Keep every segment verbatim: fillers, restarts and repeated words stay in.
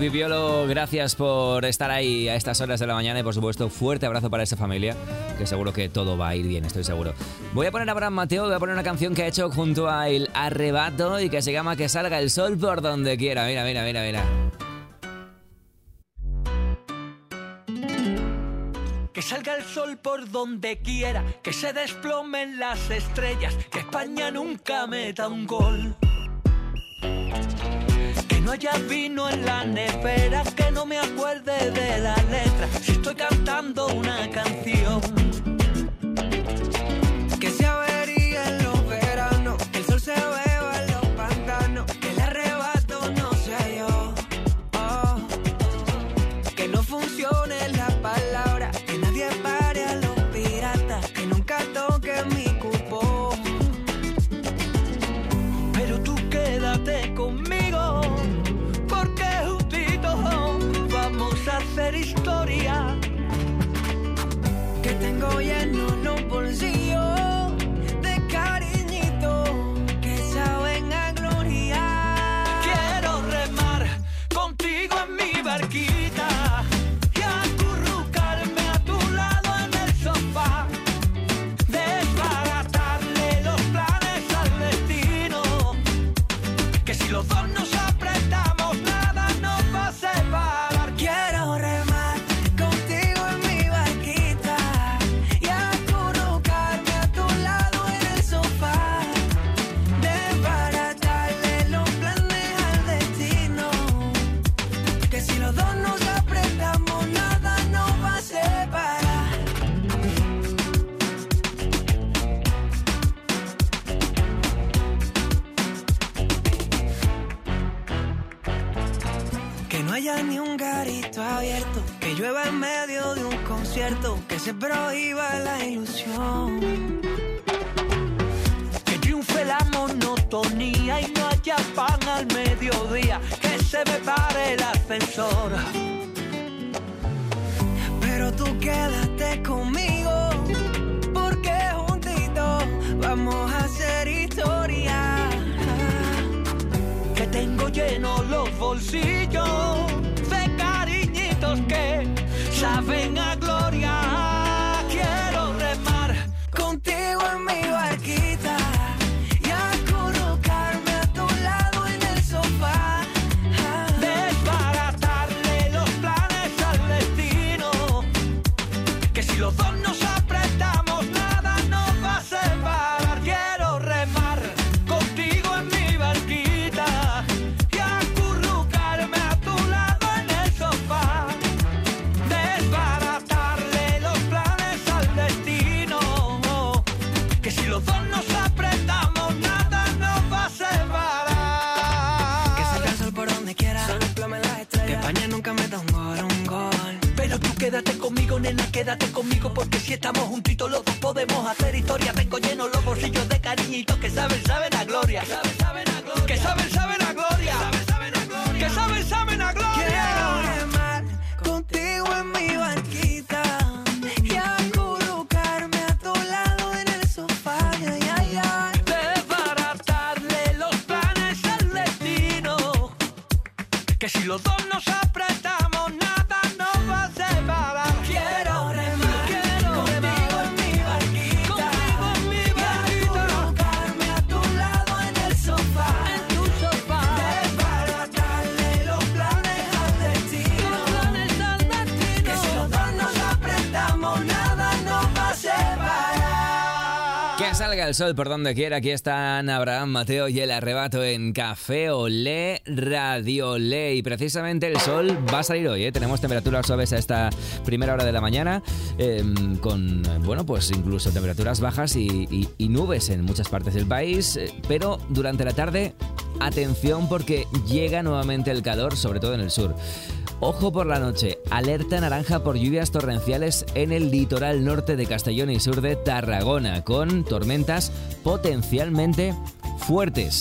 Pipiolo, gracias por estar ahí a estas horas de la mañana y por supuesto fuerte abrazo para esa familia, que seguro que todo va a ir bien, estoy seguro. Voy a poner a Abraham Mateo, voy a poner una canción que ha hecho junto a El Arrebato y que se llama Que salga el sol por donde quiera. Mira, mira, mira, mira. Que salga el sol por donde quiera, que se desplomen las estrellas, que España nunca meta un gol. Que no haya vino en la nevera, que no me acuerde de la letra si estoy cantando una canción. Que se averíe en los veranos, que el sol se beba en los pantanos, que el arrebato no sea yo. Oh. Que no funcione la palabra, que nadie pare a los piratas, que nunca toque mi cupón. Pero tú quédate conmigo, porque justito vamos a hacer historia. Que tengo lleno los bolsillos de cariñito que saben a gloria. Quiero remar contigo en mi barquita y acurrucarme a tu lado en el sofá, desbaratarle los planes al destino, que si los dos nos apretamos nada nos va a separar. Quiero remar contigo en mi barquita y acurrucarme a tu lado en el sofá, desbaratarle los planes al destino, que si los dos nos apretamos nada nos va a separar. Que no haya ni un garito abierto, que llueva en medio de un concierto, que se prohíba la ilusión. Que triunfe la monotonía y no haya pan al mediodía, que se me pare el ascensor. Pero tú quédate conmigo, porque juntitos vamos a hacer historia. Que tengo llenos los bolsillos de cariñitos que saben a gloria. Quiero remar Contigo en mi barquita y acurrucarme a tu lado en el sofá, desbaratarle los planes al destino, que si los dos nos apretamos nada nos va a separar. Quiero remar contigo en mi barquita y acurrucarme a tu lado en el sofá, desbaratarle los planes al destino, que si los dos nos apretamos nada nos va a separar. que salga el sol por donde quiera, se desplomen las estrellas, que España nunca meta un gol, un gol. Pero tú quédate conmigo, nena, quédate conmigo, porque si estamos juntitos los dos podemos hacer historia. Tengo llenos los bolsillos de cariñitos que saben, saben a gloria. Que saben, saben a gloria. Que saben, saben a gloria. Que saben, saben a gloria. Quiero remar contigo en mi barquita y acurrucarme a tu lado en el sofá, ay, ay, ay. Desbaratarle los planes al destino, que si los dos nos apretamos nada nos va a separar. Quiero remar Quiero contigo remar en mi barquita contigo en mi y barquita, acurrucarme a tu lado en el sofá, en tu sofá, desbaratarle los planes al destino, los planes al destino, que si los dos nos apretamos nada nos va a separar. Que salga el sol por donde quiera. Aquí están Abraham Mateo y El Arrebato en Café Olé, Radio Olé. Y precisamente el sol va a salir hoy, ¿eh? Tenemos temperaturas suaves a esta primera hora de la mañana, eh, con, bueno, pues incluso temperaturas bajas y, y, y nubes en muchas partes del país. eh, Pero durante la tarde, atención porque llega nuevamente el calor, sobre todo en el sur. Ojo por la noche, alerta naranja por lluvias torrenciales en el litoral norte de Castellón y sur de Tarragona, con tormentas potencialmente fuertes.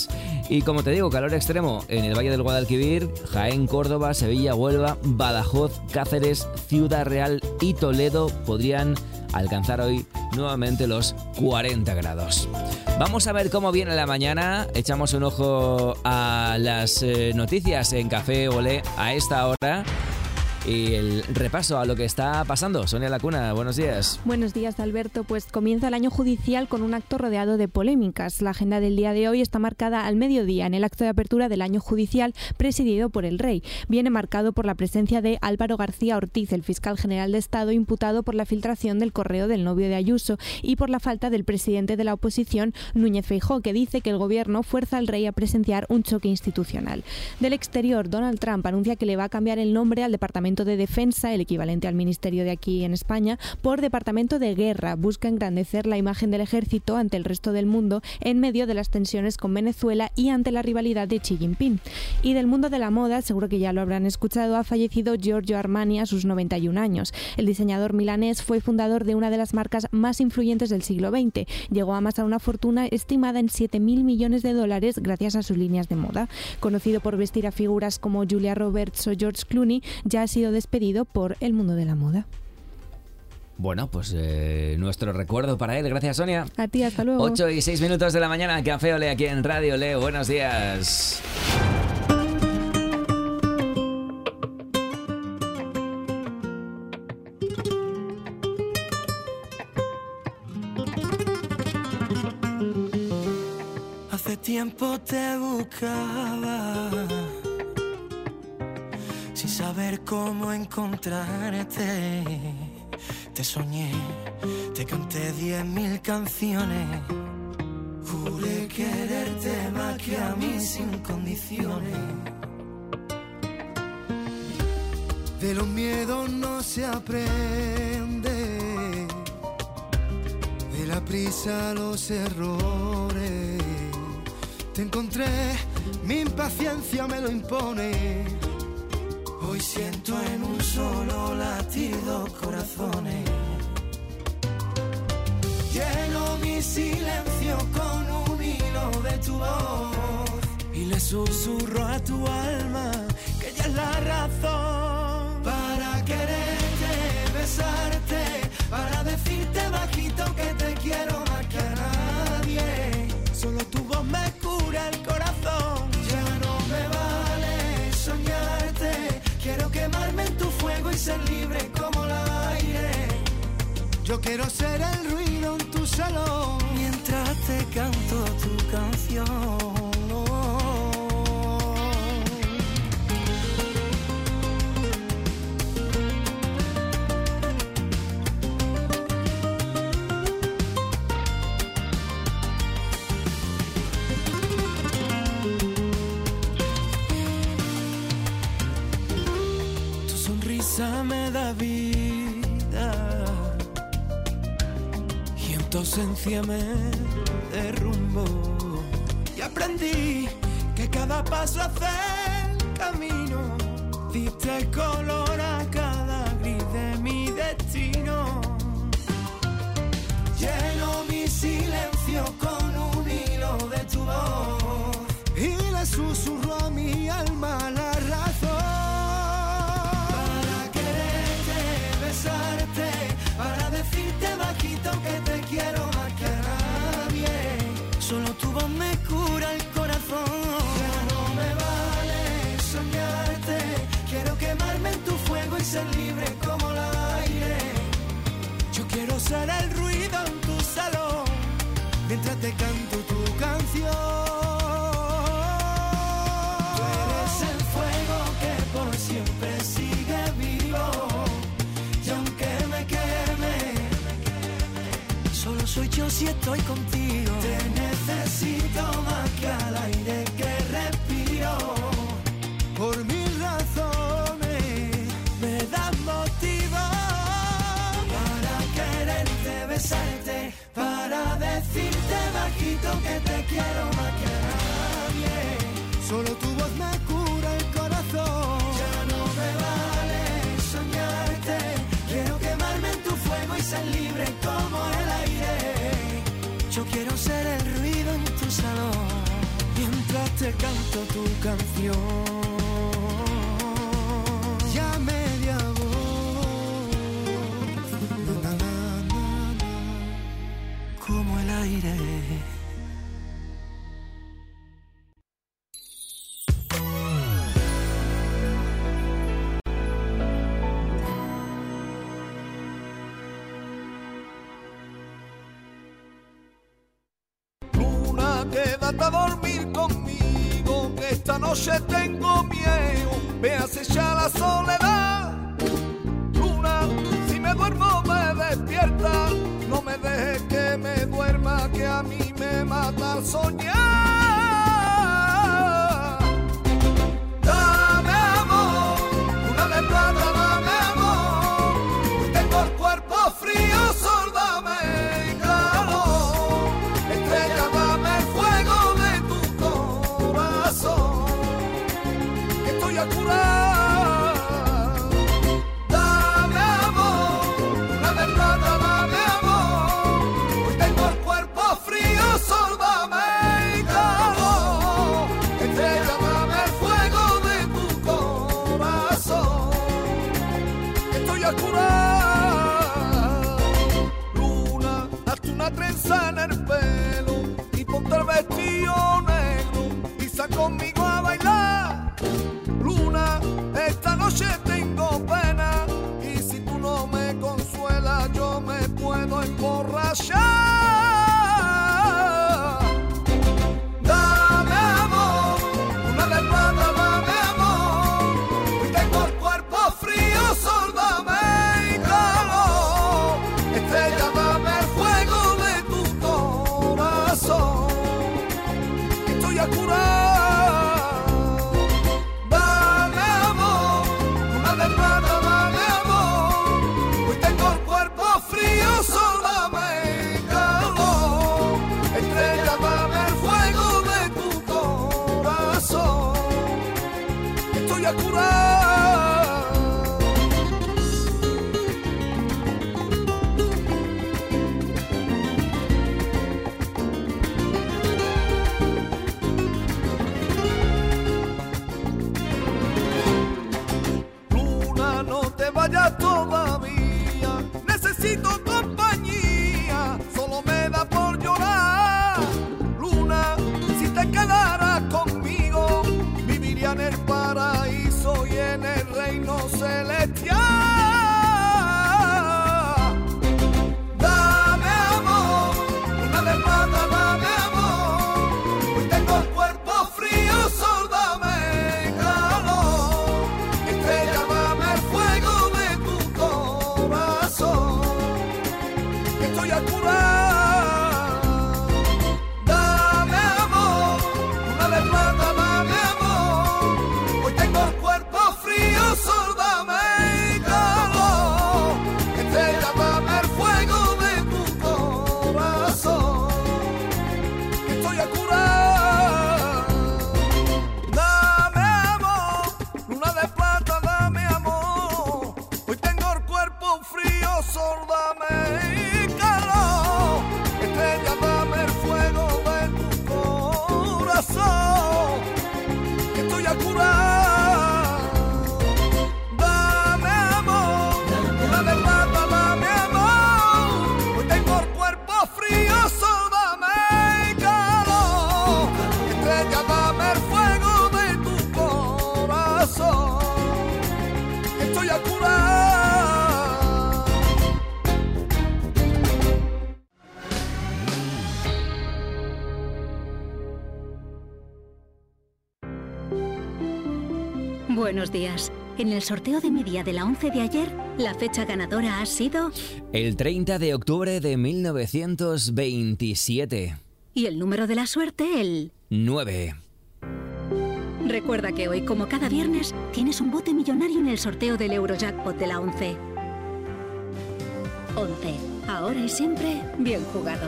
Y como te digo, calor extremo en el Valle del Guadalquivir, Jaén, Córdoba, Sevilla, Huelva, Badajoz, Cáceres, Ciudad Real y Toledo podrían alcanzar hoy nuevamente los cuarenta grados. Vamos a ver cómo viene la mañana. Echamos un ojo a las eh, noticias en Café Olé a esta hora. Y el repaso a lo que está pasando. Sonia Lacuna, buenos días. Buenos días, Alberto. Pues comienza el año judicial con un acto rodeado de polémicas. La agenda del día de hoy está marcada al mediodía en el acto de apertura del año judicial presidido por el Rey. Viene marcado por la presencia de Álvaro García Ortiz, el fiscal general de Estado imputado por la filtración del correo del novio de Ayuso, y por la falta del presidente de la oposición, Núñez Feijóo, que dice que el gobierno fuerza al Rey a presenciar un choque institucional. Del exterior, Donald Trump anuncia que le va a cambiar el nombre al Departamento de Defensa, el equivalente al ministerio de aquí en España, por Departamento de Guerra. Busca engrandecer la imagen del ejército ante el resto del mundo en medio de las tensiones con Venezuela y ante la rivalidad de Xi Jinping. Y del mundo de la moda, seguro que ya lo habrán escuchado, ha fallecido Giorgio Armani a sus noventa y un años. El diseñador milanés fue fundador de una de las marcas más influyentes del siglo veinte. Llegó a amasar una fortuna estimada en siete mil millones de dólares gracias a sus líneas de moda. Conocido por vestir a figuras como Julia Roberts o George Clooney, ya ha sido despedido por el mundo de la moda. Bueno, pues eh, nuestro recuerdo para él. Gracias, Sonia. A ti, hasta luego. ocho y seis minutos de la mañana, Café Olé aquí en Radio Olé. Buenos días. Hace tiempo te buscaba, sin saber cómo encontrarte. Te soñé, te canté diez mil canciones. Juré quererte más que a mí sin condiciones. De los miedos no se aprende, de la prisa los errores. Te encontré, mi impaciencia me lo impone. Hoy siento en un solo latido corazones. Lleno mi silencio con un hilo de tu voz y le susurro a tu alma que ella es la razón. Para quererte, besarte, para decirte bajito que te quiero más que a nadie. Solo tu voz me cura el corazón. Ya no me vale soñarte. Quiero quemarme en tu fuego y ser libre como el aire. Yo quiero ser el ruido en tu salón mientras te canto tu canción. Me da vida y en tu ausencia me derrumbo. Y aprendí que cada paso hace el camino. Diste color a cada gris de mi destino. Lleno mi silencio con un hilo de tu voz y le susurro a mi alma la razón. Para decirte bajito que te quiero más que a nadie. Solo tu voz me cura el corazón. Ya no me vale soñarte. Quiero quemarme en tu fuego y ser libre como el aire. Yo quiero ser el ruido en tu salón mientras te canto tu canción. Tú eres el fuego que por siempre sigue vivo. Solo soy yo si estoy contigo. Te necesito más que al aire que respiro. Por mil razones me das motivo para quererte, besarte, para decirte bajito que te quiero más que a nadie. Solo tu voz me cura el corazón. Ya no me vale soñarte. Quiero quemarme en tu fuego y ser libre como el aire. Yo quiero ser el ruido en tu salón mientras te canto tu canción. Ya media voz, na, na, na, na, como el aire. Quédate a dormir conmigo, que esta noche tengo miedo, me acecha la soledad. Luna, si me duermo me despierta, no me dejes que me duerma, que a mí me mata al soñar. Dame amor, luna de plata, dame amor, tengo el cuerpo frío, sol, dame calor, estrella, dame el fuego de tu corazón, que estoy a curar. Dame amor, luna de plata, dame amor, hoy tengo el cuerpo frío, sol, dame calor, estrella, dame el fuego de tu corazón, que estoy a curar. Luna, hazte una trenza en el pelo y ponte el vestido negro y sal conmigo a bailar. Luna, esta noche tengo pena y si tú no me consuelas yo me puedo emborrachar. Dame amor, luna de plata, dame amor, hoy tengo el cuerpo frío, sol, dame calor, estrella, dame el fuego de tu corazón, que estoy a curar. Dame amor, luna de plata, dame amor, hoy tengo el cuerpo frío, sol, dame calor, estrella, dame el fuego de tu corazón, que estoy a curar. Luna, no te vayas todavía, necesito compañía, solo me da por llorar. Luna, si te quedaras conmigo, viviría en el paraíso y en el reino celestial. Dame amor, luna de plata, dame amor, hoy tengo el cuerpo frío, sol, dame calor, estrella, dame el fuego de tu corazón, que estoy a curar. Dame amor, luna de plata, dame amor, hoy tengo el cuerpo frío, sol, dame calor, estrella, dame el fuego de tu corazón, que estoy a curar. Dame amor, luna de plata, dame amor, hoy tengo el cuerpo frío, sol, dame calor, estrella, dame el fuego de tu corazón, que estoy a curar. Dame amor, luna de plata, dame amor, hoy tengo el cuerpo frío, sol, dame calor, estrella, dame el fuego de tu corazón, que estoy a curar. Buenos días. En el sorteo de mi día de la once de ayer, la fecha ganadora ha sido... El treinta de octubre de mil novecientos veintisiete. Y el número de la suerte, el... nueve. Recuerda que hoy, como cada viernes, tienes un bote millonario en el sorteo del Eurojackpot de la once. once. Ahora y siempre, bien jugado.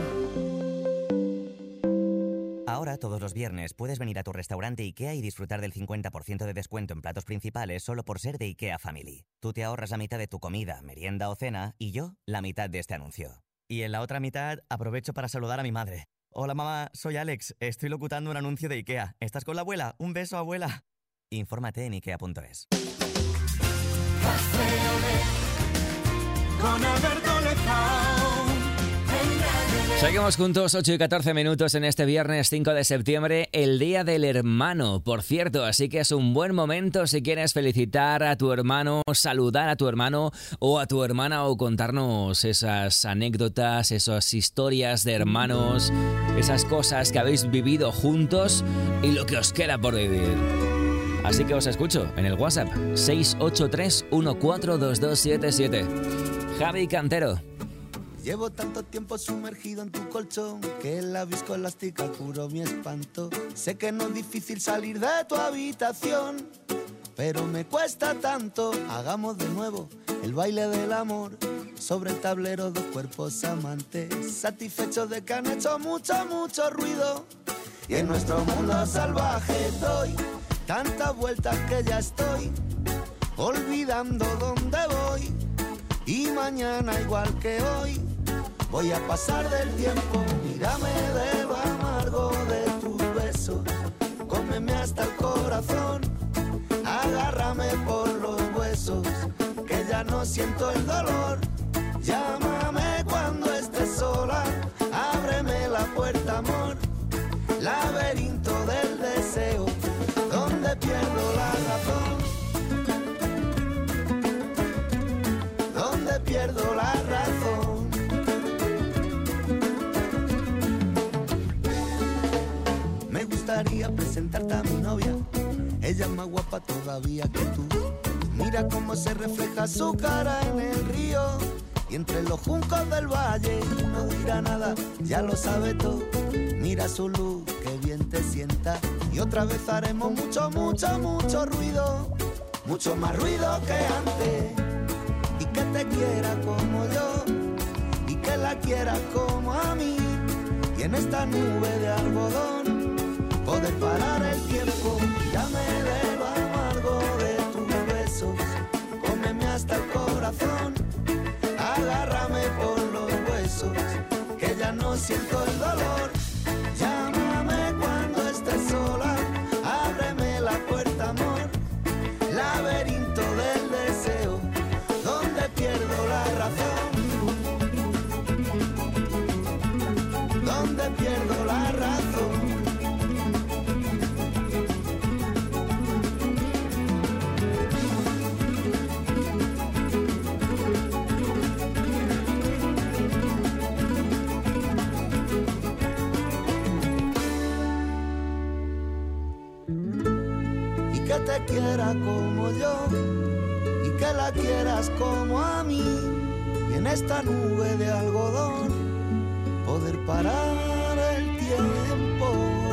Ahora, todos los viernes, puedes venir a tu restaurante IKEA y disfrutar del cincuenta por ciento de descuento en platos principales solo por ser de IKEA Family. Tú te ahorras la mitad de tu comida, merienda o cena y yo, la mitad de este anuncio. Y en la otra mitad, aprovecho para saludar a mi madre. Hola mamá, soy Alex. Estoy locutando un anuncio de IKEA. ¿Estás con la abuela? Un beso, abuela. Infórmate en ikea punto es. Con Alberto Lezao. Seguimos juntos, ocho y catorce minutos en este viernes cinco de septiembre, el Día del Hermano, por cierto, así que es un buen momento si quieres felicitar a tu hermano, saludar a tu hermano o a tu hermana o contarnos esas anécdotas, esas historias de hermanos, esas cosas que habéis vivido juntos y lo que os queda por vivir. Así que os escucho en el WhatsApp seis ocho tres uno cuatro dos dos siete siete. Javi Cantero. Llevo tanto tiempo sumergido en tu colchón que la viscoelástica curó mi espanto. Sé que no es difícil salir de tu habitación, pero me cuesta tanto. Hagamos de nuevo el baile del amor sobre el tablero, dos cuerpos amantes, satisfechos de que han hecho mucho, mucho ruido. Y en nuestro mundo salvaje doy tantas vueltas que ya estoy olvidando dónde voy. Y mañana igual que hoy voy a pasar del tiempo. Mírame de lo amargo de tus besos, cómeme hasta el corazón, agárrame por los huesos, que ya no siento el dolor. Llámame cuando estés sola, ábreme la puerta, amor, laberinto del deseo, donde pierdo la razón, donde pierdo la razón. Me gustaría presentarte a mi novia, ella es más guapa todavía que tú. Mira cómo se refleja su cara en el río y entre los juncos del valle. No dirá nada, ya lo sabe todo. Mira su luz, que bien te sienta. Y otra vez haremos mucho, mucho, mucho ruido, mucho más ruido que antes. Y que te quiera como yo, y que la quieras como a mí. Y en esta nube de algodón poder parar el tiempo. Mírame de lo amargo de tus besos, cómeme hasta el corazón, agárrame por los huesos, que ya no siento el dolor. Llámame cuando estés sola, ábreme la puerta, amor, laberinto del deseo, donde pierdo la razón, donde pierdo la razón. Que te quiera como yo y que la quieras como a mí, y en esta nube de algodón poder parar el tiempo.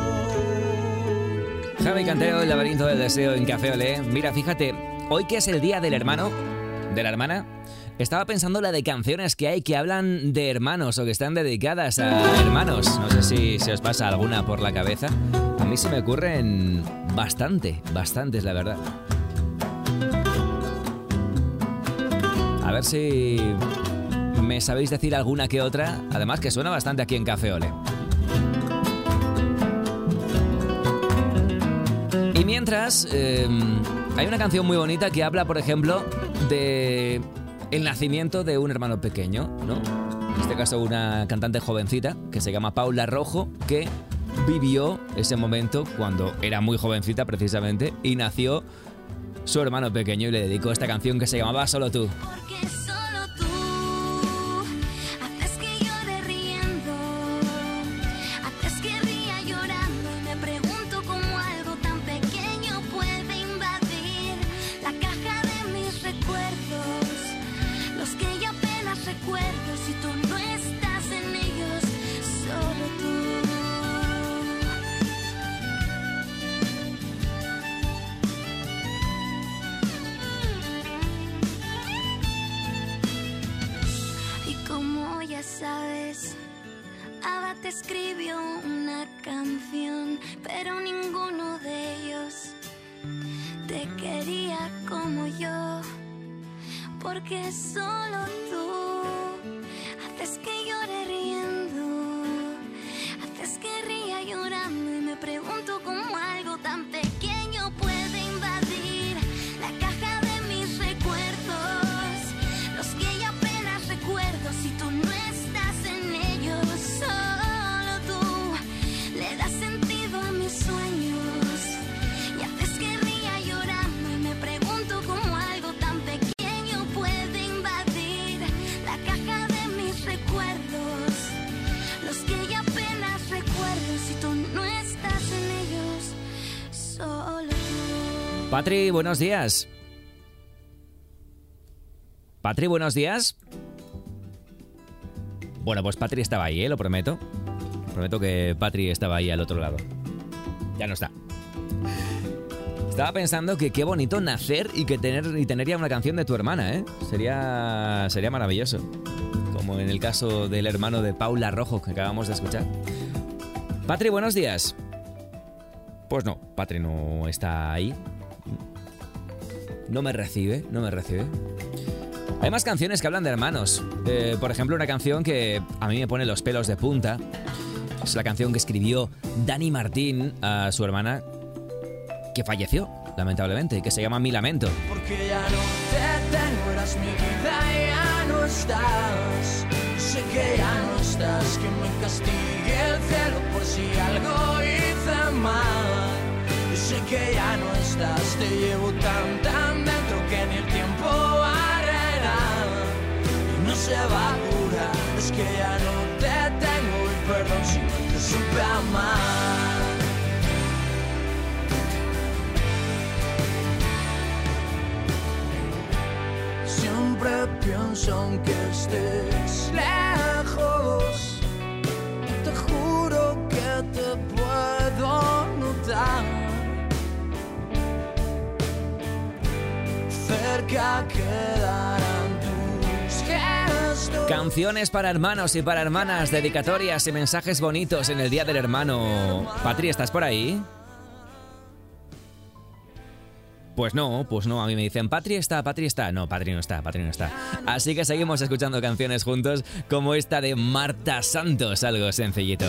Javi Cantero, el laberinto del deseo en Café Olé. Mira, fíjate, hoy que es el día del hermano, de la hermana, estaba pensando la de canciones que hay que hablan de hermanos o que están dedicadas a hermanos. No sé si se os pasa alguna por la cabeza. A mí se me ocurren bastante, bastantes, la verdad. A ver si me sabéis decir alguna que otra. Además que suena bastante aquí en Café Olé. Y mientras, eh, hay una canción muy bonita que habla, por ejemplo, de el nacimiento de un hermano pequeño, ¿no? En este caso una cantante jovencita que se llama Paula Rojo, que vivió ese momento cuando era muy jovencita precisamente y nació su hermano pequeño y le dedicó esta canción que se llamaba Solo tú. Porque solo tú haces que llore riendo, haces que ría llorando, y me pregunto cómo algo tan pequeño puede invadir la caja de mis recuerdos, los que yo apenas recuerdo si tú no estás en ellos, solo tú. Sabes, Ava te escribió una canción, pero ninguno de ellos te quería como yo, porque solo tú haces que llore riendo, haces Patri, buenos días. Patri, buenos días. Bueno, pues Patri estaba ahí, ¿eh? Lo prometo. Prometo que Patri estaba ahí al otro lado. Ya no está. Estaba pensando que qué bonito nacer y que tener y tener ya una canción de tu hermana, ¿eh? Sería, sería maravilloso. Como en el caso del hermano de Paula Rojo que acabamos de escuchar. Patri, buenos días. Pues no, Patri no está ahí. No me recibe, no me recibe. Hay más canciones que hablan de hermanos. Eh, por ejemplo, una canción que a mí me pone los pelos de punta. Es la canción que escribió Dani Martín a su hermana, que falleció, lamentablemente, y que se llama Mi Lamento. Porque ya no te tengo, eras mi vida, ya no estás. Sé que ya no estás, que me castigue el cielo por si algo hice mal. Yo sé que ya no estás, te llevo tan tan dentro que ni el tiempo barrerá y no se va a curar. Es que ya no te tengo y perdón si no te supe amar. Siempre pienso aunque estés lejos, te juro que te puedo notar. Cerca quedarán tus gestos. Canciones para hermanos y para hermanas, dedicatorias y mensajes bonitos en el Día del Hermano. Patri, ¿estás por ahí? Pues no, pues no, a mí me dicen Patri está, Patri está. No, Patri no está, Patri no está. Así que seguimos escuchando canciones juntos, como esta de Marta Santos, algo sencillito.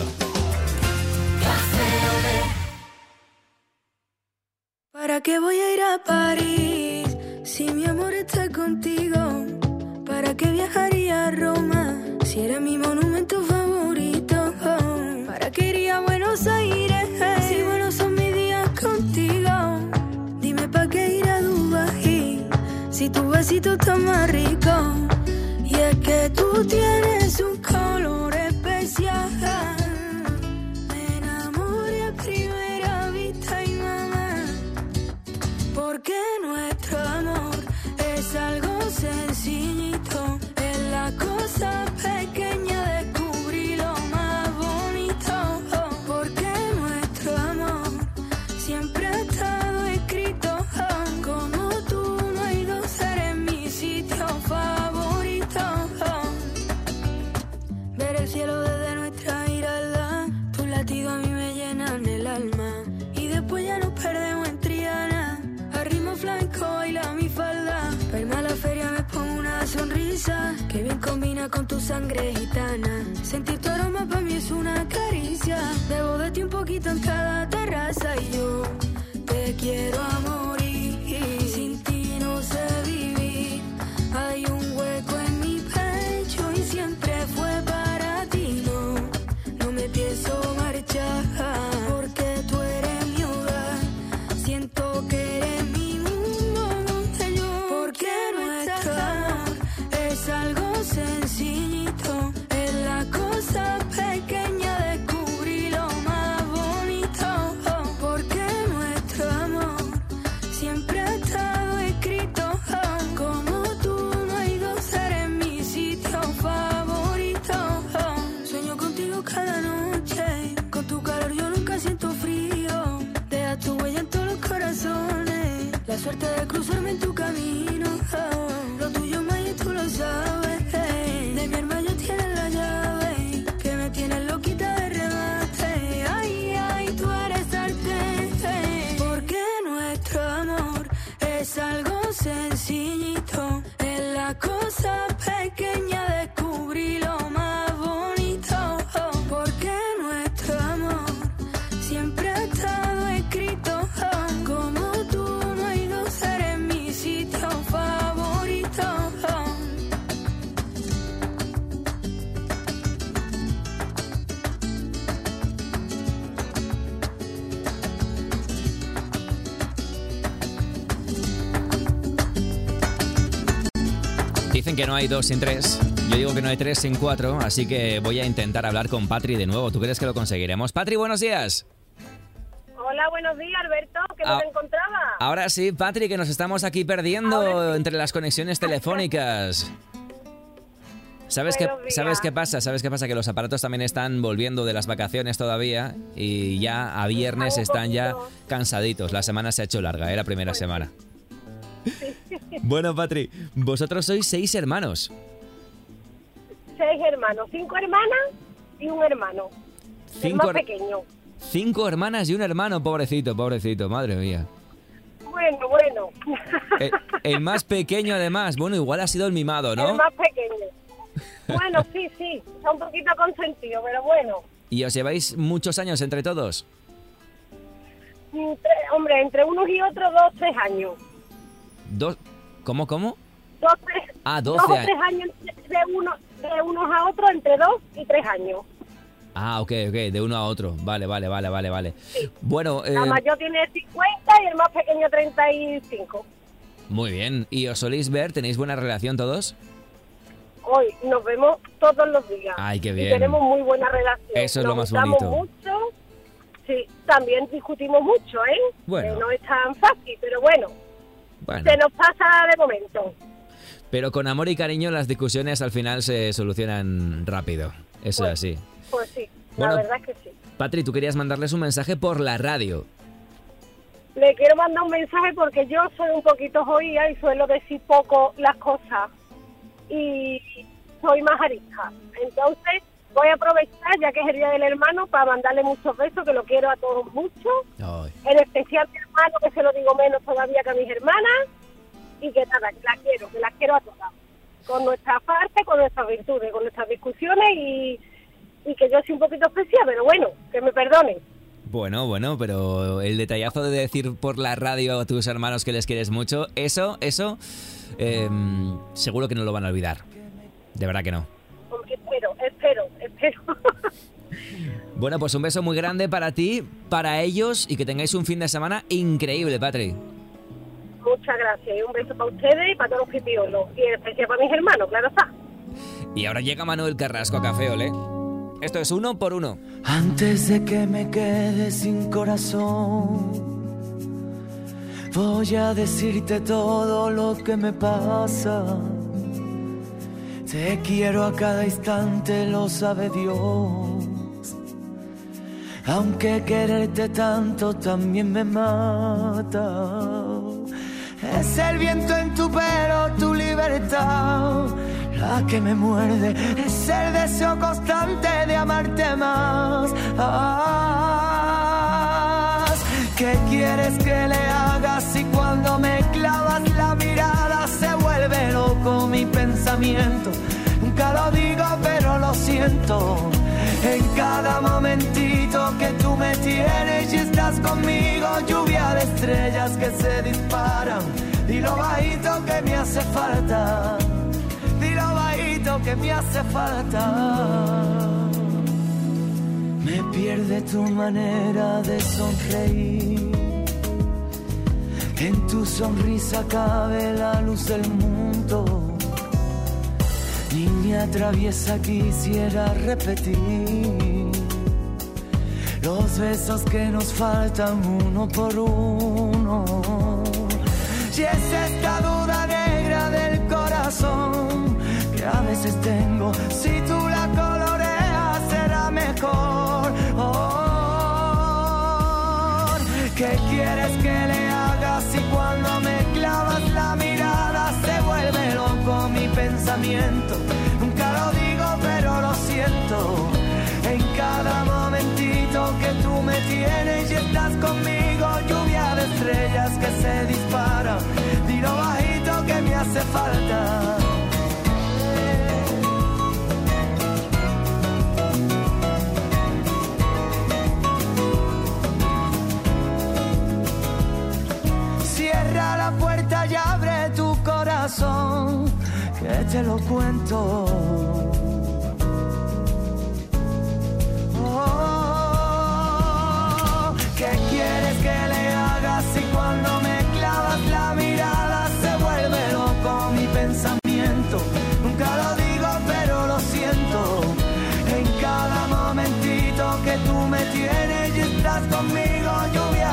¿Para qué voy a ir a París si mi amor está contigo? ¿Para qué viajaría a Roma si era mi monumento favorito? ¿Para qué iría a Buenos Aires si buenos son mis días contigo? Dime pa' qué ir a Dubái si tu besito está más rico. Y es que tú tienes un color especial. Me enamoré a primera vista y mamá, porque nuestro amor es algo sencillito. Es la cosa pequeña, descubrí lo más bonito. Porque nuestro amor siempre ha estado escrito. Como tú no hay dos, eres mi sitio favorito. Ver el cielo desde nuestra mirada, tus latidos a mí me llenan el alma. Y después ya nos perdemos en Triana, a ritmo flamenco baila mi falda. Pa' irme a la feria me pongo una sonrisa que bien combina con tu sangre gitana. Sentir tu aroma pa' mí es una caricia. Bebo de ti un poquito en cada terraza y yo te quiero a morir. Sin ti no sé vivir. Hay un hueco en mi pecho y siempre fue para ti. No, no me pienso marchar porque tú eres mi hogar. Siento que eres mi mundo donde yo. Porque nuestro amor es algo sencillito. Es la cosa pequeña, descubrí lo más bonito. Porque nuestro amor siempre ha estado escrito. Como tú no hay dos, eres mi sitio favorito. Sueño contigo cada noche, con tu calor yo nunca siento frío. Deja tu huella en todos los corazones, la suerte de cruzarme en tu camino. Lo tuyo más y tú lo sabes. De mi alma ya tienes la llave, que me tienes loquita de remate. Ay, ay, tú eres arte. Porque nuestro amor es algo sencillito. Es la cosa pequeña, descubrí lo más bonito. Porque nuestro amor siempre ha estado escrito. Como tú no hay dos, eres mi sitio favorito. Dicen que no hay dos sin tres. Yo digo que no hay tres sin cuatro, así que voy a intentar hablar con Patri de nuevo. ¿Tú crees que lo conseguiremos? Patri, buenos días. Hola, buenos días, Alberto, que no Ah. te encontraba. Ahora sí, Patri, que nos estamos aquí perdiendo Ahora sí. entre las conexiones telefónicas. ¿Sabes qué, Buenos días. ¿Sabes qué pasa? ¿Sabes qué pasa? Que los aparatos también están volviendo de las vacaciones todavía y ya a viernes están ya cansaditos. La semana se ha hecho larga, ¿eh? La primera semana. Bueno, Patri, vosotros sois seis hermanos. Seis hermanos, cinco hermanas y un hermano. El Cinco, más her- pequeño. cinco hermanas y un hermano, pobrecito, pobrecito, madre mía. Bueno, bueno. El, el más pequeño además, bueno, igual ha sido el mimado, ¿no? El más pequeño. Bueno, sí, sí, está un poquito consentido, pero bueno. ¿Y os lleváis muchos años entre todos? Entre- hombre, entre unos y otros, dos, tres años. Dos, ¿Cómo, cómo? Dos, tres, Ah, dos doce o años. tres años de, uno, de unos a otros, entre dos y tres años. Ah, ok, ok, de uno a otro. Vale, vale, vale, vale, vale. Bueno, eh, La mayor tiene cincuenta y el más pequeño treinta y cinco. muy bien. ¿Y os soléis ver? ¿Tenéis buena relación todos? Hoy nos vemos todos los días. Ay, qué Y bien. tenemos muy buena relación. Eso es Nos lo más gustamos bonito. mucho. Sí, también discutimos mucho, ¿eh? Bueno. Que no es tan fácil, pero bueno, Bueno, se nos pasa de momento. pero con amor y cariño las discusiones al final se solucionan rápido. Eso es así. Pues sí, Bueno. la verdad es que sí. Patri, tú querías mandarles un mensaje por la radio. Le quiero mandar un mensaje porque yo soy un poquito jodida y suelo decir poco las cosas. Y soy más arisca. Entonces voy a aprovechar, ya que es el Día del Hermano, para mandarle muchos besos, que lo quiero a todos mucho. Ay. En especial a mi hermano, que se lo digo menos todavía que a mis hermanas. Y que nada, que las quiero, que las quiero a todas. Con nuestra parte, con nuestras virtudes, con nuestras discusiones y, y que yo soy un poquito especial, pero bueno, que me perdonen. Bueno, bueno, pero el detallazo de decir por la radio a tus hermanos que les quieres mucho, eso, eso, eh, seguro que no lo van a olvidar. De verdad que no. Porque espero, espero, espero. Bueno, pues un beso muy grande para ti, para ellos y que tengáis un fin de semana increíble, Patri. Muchas gracias y un beso para ustedes y para todos los pipiolos. Y en especial para mis hermanos, claro está. Y ahora llega Manuel Carrasco a Café Olé. Esto es uno por uno. Antes de que me quede sin corazón, voy a decirte todo lo que me pasa. Te quiero a cada instante, lo sabe Dios. Aunque quererte tanto también me mata. Es el viento en tu pelo, tu libertad, la que me muerde. Es el deseo constante de amarte más. Ah, ¿qué quieres que le haga si cuando me clavas la mirada se vuelve loco mi pensamiento? Nunca lo digo pero lo siento. En cada momentito que tú me tienes y estás conmigo, lluvia de estrellas que se disparan. Dilo bajito que me hace falta. Dilo bajito que me hace falta. Me pierde tu manera de sonreír. En tu sonrisa cabe la luz del mundo. Niña traviesa quisiera repetir los besos que nos faltan uno por uno. Y es esta duda negra del corazón que a veces tengo. Si tú la coloreas será mejor. Oh, ¿qué quieres que le haga si cuando me clavas la mirada se vuelve loco mi pensamiento? Nunca lo digo pero lo siento. En cada momentito que tú me tienes y estás conmigo, lluvia de estrellas que se disparan. Dilo bajito que me hace falta. Cierra la puerta y abre tu corazón, que te lo cuento. Oh, ¿qué quieres que le haga si cuando me clavas la mirada se vuelve loco mi pensamiento? Nunca lo digo pero lo siento. En cada momentito que tú me tienes y estás conmigo, lluvia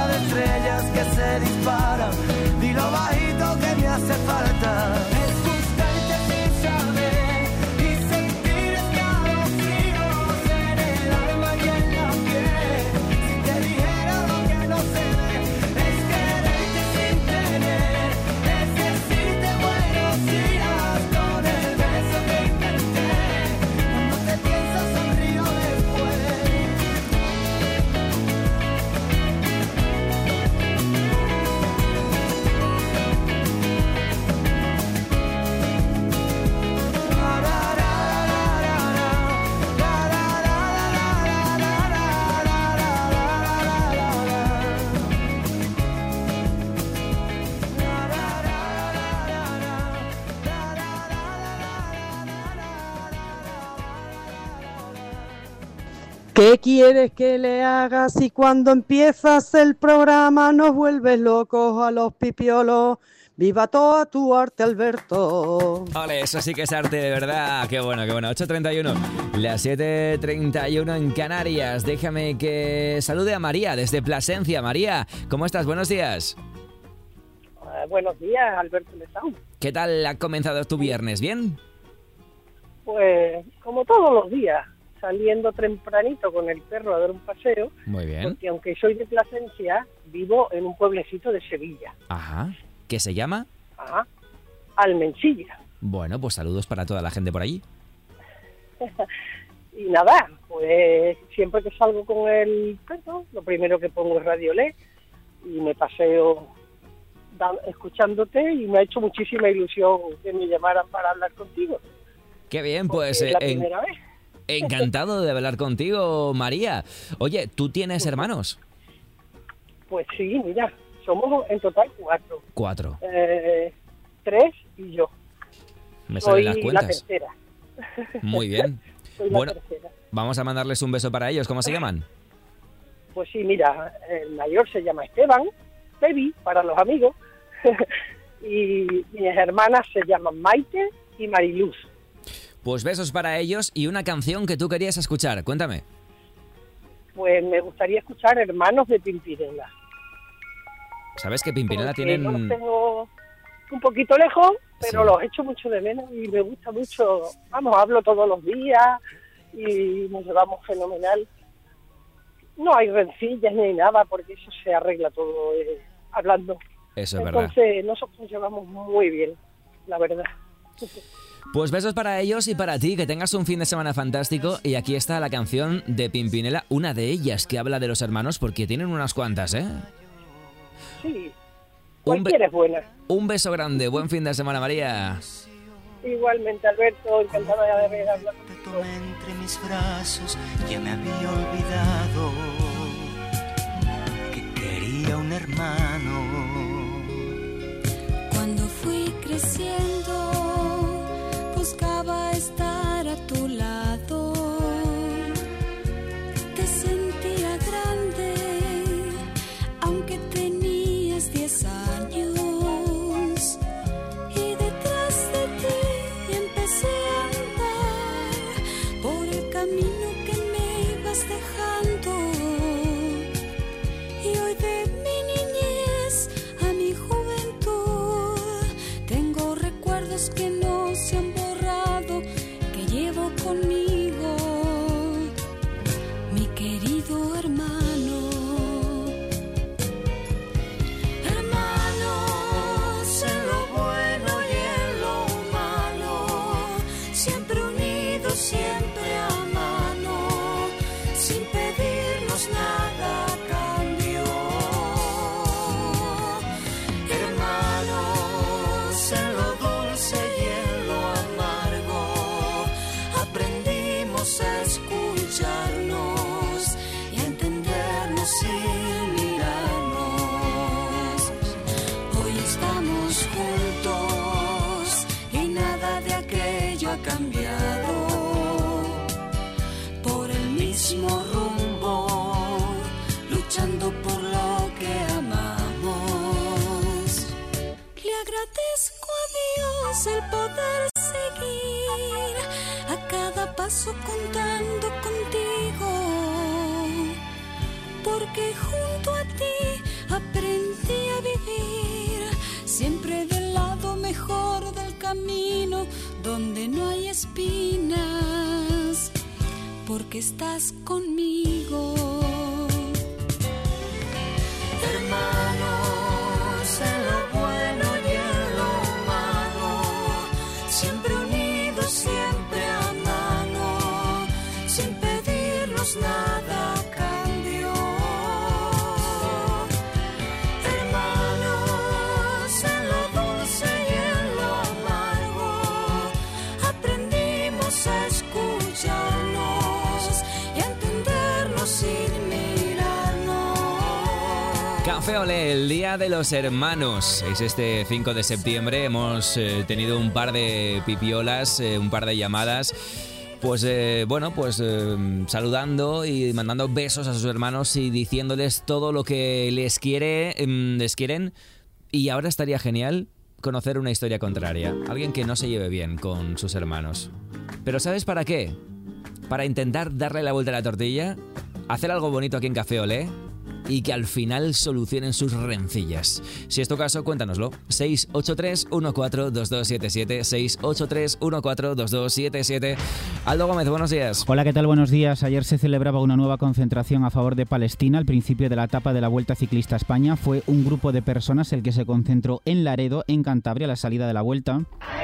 ¿Qué quieres que le haga si cuando empiezas el programa nos vuelves locos a los pipiolos? ¡Viva toda tu arte, Alberto! Ole, eso sí que es arte, de verdad. Qué bueno, qué bueno. ocho treinta y uno, las siete treinta y uno en Canarias. Déjame que salude a María desde Plasencia. María, ¿cómo estás? Buenos días. Uh, buenos días, Alberto Lezán. ¿Qué tal ha comenzado tu viernes? ¿Bien? Pues como todos los días, saliendo tempranito con el perro a dar un paseo. Muy bien. Porque aunque soy de Plasencia, vivo en un pueblecito de Sevilla. Ajá. ¿Qué se llama? Ajá. Almensilla. Bueno, pues saludos para toda la gente por allí. Y nada, pues siempre que salgo con el perro, lo primero que pongo es Radio Lé y me paseo da, escuchándote, y me ha hecho muchísima ilusión que me llamaran para hablar contigo. Qué bien, pues es la eh, primera vez. Encantado de hablar contigo, María. Oye, ¿tú tienes hermanos? Pues sí, mira, somos en total cuatro. Cuatro. Eh, tres y yo. Me salen Soy las la cuentas. tercera. Muy bien. Soy la Bueno, tercera. vamos a mandarles un beso para ellos. ¿Cómo se llaman? Pues sí, mira, el mayor se llama Esteban, Tevi, para los amigos, y mis hermanas se llaman Maite y Mariluz. Pues besos para ellos y una canción que tú querías escuchar. Cuéntame. Pues me gustaría escuchar Hermanos de Pimpinela. ¿Sabes que Pimpinela Porque tienen...? yo los tengo un poquito lejos, pero Sí. los echo mucho de menos y me gusta mucho. Vamos, hablo todos los días y nos llevamos fenomenal. No hay rencillas ni hay nada, porque eso se arregla todo eh, hablando. Eso es verdad. Entonces nosotros nos llevamos muy bien, la verdad. Pues besos para ellos y para ti, que tengas un fin de semana fantástico. Y aquí está la canción de Pimpinela, una de ellas que habla de los hermanos, porque tienen unas cuantas, ¿eh? Sí, Un, be- cualquiera es buena. un beso grande, buen fin de semana, María. Igualmente, Alberto, encantada de haber hablado contigo. Entre mis brazos ya me había olvidado que quería un hermano. Cuando fui creciendo, buscaba estar a tu lado. Te sentía grande, aunque tenías diez años. Y detrás de ti empecé a andar por el camino que me ibas dejando. Y hoy de mi niñez a mi juventud tengo recuerdos que no se han borrado, que llevo conmigo, mi querido hermano. Hermanos en lo bueno y en lo malo, siempre unidos, siempre a mano, sin pedirnos nada a cambio. Hermanos en lo dulce y en lo amargo, aprendimos a escucharnos y a entendernos sin mirarnos. Hoy estamos juntos y nada de aquello ha cambiado. Por el mismo rumbo, luchando por lo que amamos. Le agradezco a Dios el poder seguir a cada paso contando contigo, porque junto a ti aprendí a vivir, siempre del lado mejor del camino, donde no hay espinas, porque estás conmigo. Hermanos en lo bueno y en lo malo, siempre unidos, siempre a mano, sin pedirnos nada a cambio. Hermanos en lo dulce y en lo amargo, aprendimos a escucharnos y a entendernos sin mirarnos. Café Olé, el Día de los Hermanos. Es este cinco de septiembre. Hemos eh, tenido un par de pipiolas, eh, un par de llamadas. pues eh, bueno, pues eh, saludando y mandando besos a sus hermanos y diciéndoles todo lo que les quiere, eh, les quieren. Y ahora estaría genial conocer una historia contraria, alguien que no se lleve bien con sus hermanos. Pero ¿sabes para qué? Para intentar darle la vuelta a la tortilla, hacer algo bonito aquí en Café Olé y que al final solucionen sus rencillas. Si es tu caso, cuéntanoslo. seis ocho tres uno cuatro dos dos siete siete, seis ocho tres uno cuatro dos dos siete siete. Aldo Gómez, buenos días. Hola, ¿qué tal? Buenos días. Ayer se celebraba una nueva concentración a favor de Palestina. Al principio de la etapa de la Vuelta Ciclista a España fue un grupo de personas el que se concentró en Laredo, en Cantabria, a la salida de la Vuelta.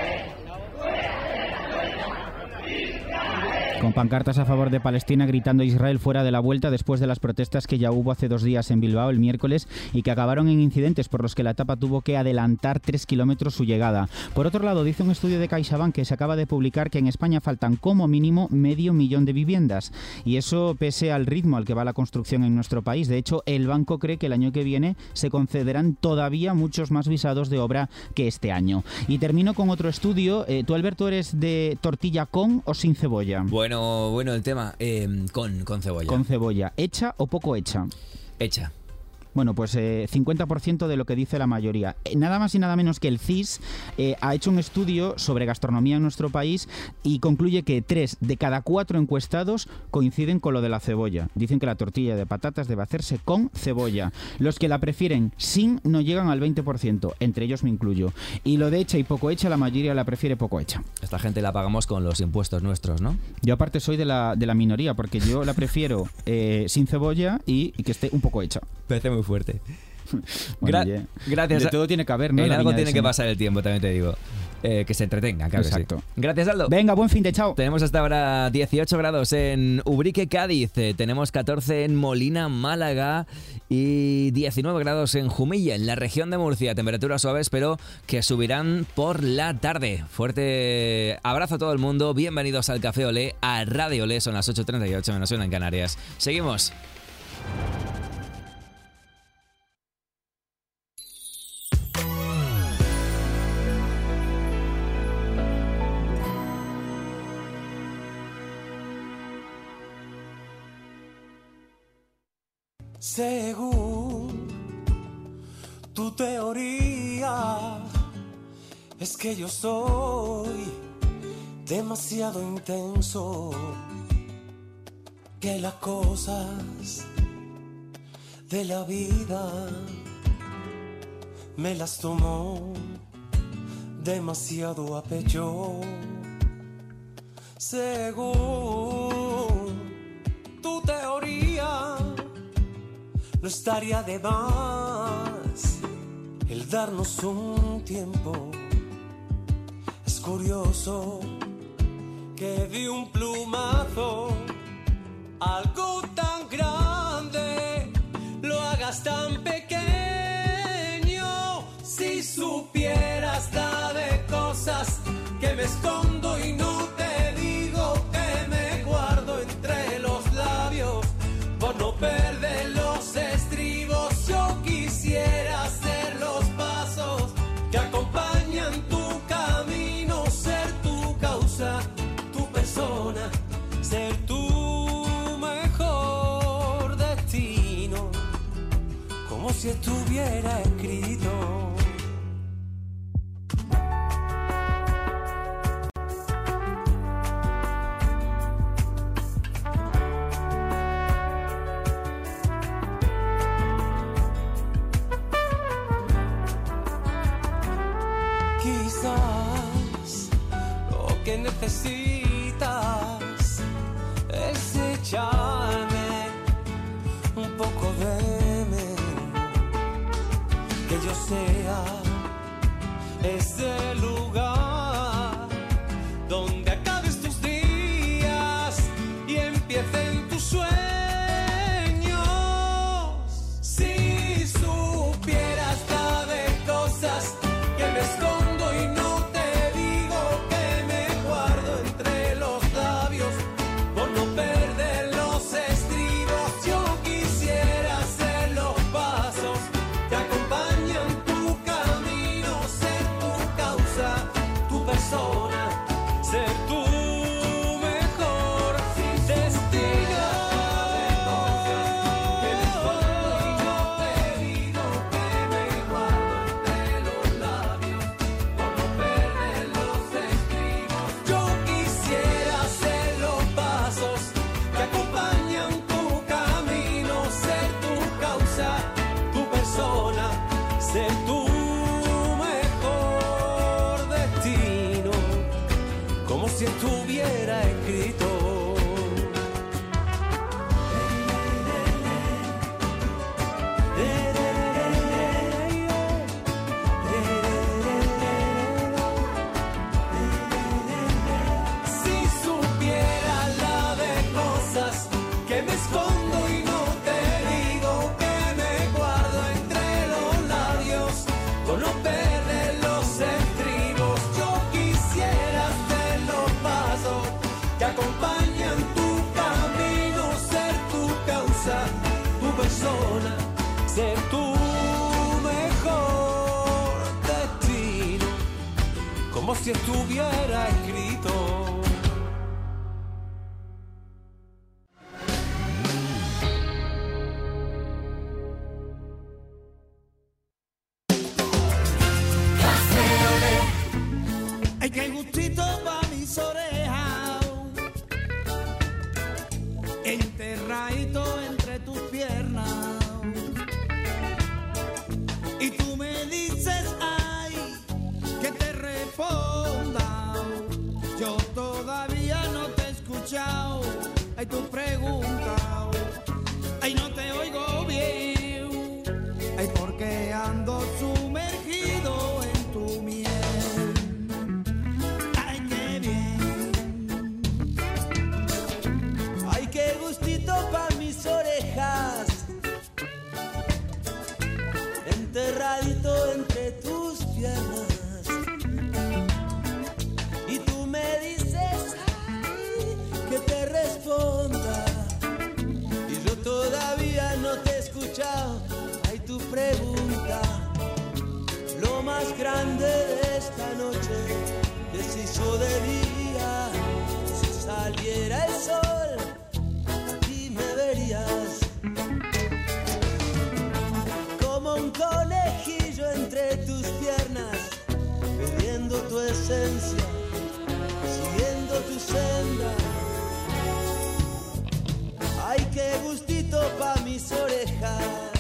Con pancartas a favor de Palestina gritando Israel fuera de la Vuelta después de las protestas que ya hubo hace dos días en Bilbao el miércoles y que acabaron en incidentes por los que la etapa tuvo que adelantar tres kilómetros su llegada. Por otro lado, dice un estudio de CaixaBank que se acaba de publicar que en España faltan como mínimo medio millón de viviendas y eso pese al ritmo al que va la construcción en nuestro país. De hecho, el banco cree que el año que viene se concederán todavía muchos más visados de obra que este año. Y termino con otro estudio. Eh, ¿Tú, Alberto, eres de tortilla con o sin cebolla? Bueno, bueno el tema, eh, con, con cebolla. Con cebolla. ¿Hecha o poco hecha? Hecha. Bueno, pues eh, cincuenta por ciento de lo que dice la mayoría. Eh, nada más y nada menos que el C I S eh, ha hecho un estudio sobre gastronomía en nuestro país y concluye que tres de cada cuatro encuestados coinciden con lo de la cebolla. Dicen que la tortilla de patatas debe hacerse con cebolla. Los que la prefieren sin no llegan al veinte por ciento, entre ellos me incluyo. Y lo de hecha y poco hecha, la mayoría la prefiere poco hecha. Esta gente la pagamos con los impuestos nuestros, ¿no? Yo aparte soy de la, de la minoría, porque yo la prefiero eh, sin cebolla y, y que esté un poco hecha. Parece muy fuerte. Bueno, Gra- yeah. Gracias. De todo tiene que haber, ¿no? En La algo viña tiene de que Señor. pasar el tiempo, también te digo. Eh, que se entretengan, claro. Exacto. Que sí. Gracias, Aldo. Venga, buen fin de chao. Tenemos hasta ahora dieciocho grados en Ubrique, Cádiz. Eh, tenemos catorce en Molina, Málaga. Y diecinueve grados en Jumilla, en la región de Murcia. Temperaturas suaves, pero que subirán por la tarde. Fuerte abrazo a todo el mundo. Bienvenidos al Café Olé, a Radio Olé. Son las ocho treinta y ocho, menos una en Canarias. Seguimos. Según tu teoría, es que yo soy demasiado intenso, que las cosas de la vida me las tomo demasiado a pecho. Según tu teoría, no estaría de más el darnos un tiempo. Es curioso que de un plumazo algo tan grande lo hagas tan pequeño. Si supieras la de cosas que me escondo y no te digo, que me guardo entre los labios por no perder los estribos. Yo quisiera hacer los pasos que acompañan tu camino, ser tu causa, tu persona, ser tu mejor destino, como si estuviera escrito. Quizás lo que necesitas es echarme un poco de veneno, que yo sea ese lugar donde acabes tus días y empiecen tus sueños. Si supieras la de cosas que me escondo y no te digo, que me guardo entre los labios por no perder los estribos. Yo quisiera hacer los pasos que acompañan tu camino, ser tu causa, tu persona, ser tu mejor si estuviera escrito. Si supiera la de cosas que me escondo y no te digo, que me guardo entre los labios con no perder los estribos. Yo quisiera ser los pasos que acompañan tu camino, ser tu causa, tu persona, ser tu mejor destino, como si estuviera escrito. Ay, qué gustito pa' mis orejas, enterradito entre tus piernas. Y tú me dices, ay, que te responda. Yo todavía no te he escuchado. Ay, tu pregunta, ay, no te oigo bien. Ay, porque ando sumergido en tu miel. Ay, qué gustito pa' mis orejas, enterradito entre tus piernas. Y tú me dices, ay, que te responda. Y yo todavía no te he escuchado. Ay, tu pregunta, lo más grande de esta noche que se hizo de día. Si saliera el sol, aquí me verías como un conejillo entre tus piernas, bebiendo tu esencia, siguiendo tu senda. Ay, qué gustito pa' mis orejas.